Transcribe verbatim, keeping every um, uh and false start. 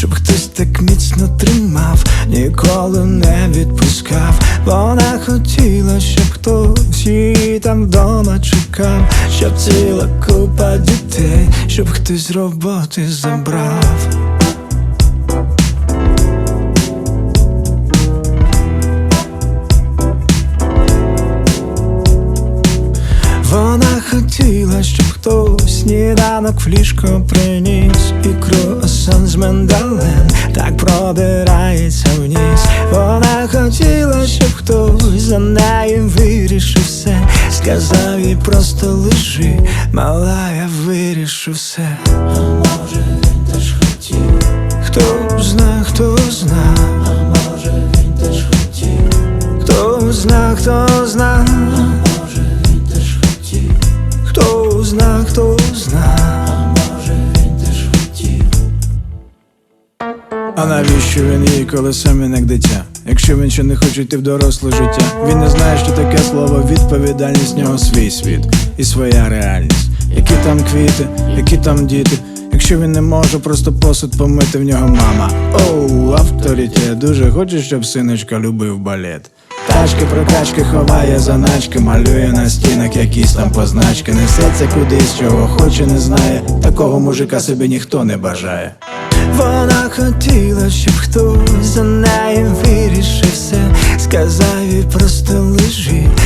щоб хтось так міцно тримав, ніколи не відпускав. Вона хотіла, щоб хтось її там вдома чекав, щоб ціла купа дітей, щоб хтось з роботи забрав. Вона хотіла, щоб хтось сніданок в ліжко приніс, і круасан з миндалем так продирається вниз. Вона хотіла, щоб хтось за нею вирішив все, сказав їй просто лежи, мала, я вирішу все. А може він теж хотів, хто зна, хто зна, а може він теж хотів, хто зна, хто зна, хто зна, хто зна, а може він теж хотів. А навіщо він їй, коли сам він як дитя? Якщо він ще не хоче йти в доросле життя, він не знає, що таке слово відповідальність, в нього свій світ і своя реальність. Які там квіти, які там діти, якщо він не може просто посуд помити, в нього мама. Оу, авторитет, дуже хоче, щоб синочка любив балет. Тачки, прокачки, ховає заначки, малює на стінах якісь там позначки. Несеться кудись, чого хоче, не знає, такого мужика собі ніхто не бажає. Вона хотіла, щоб хтось за нею вирішив все, сказав їй просто лежи,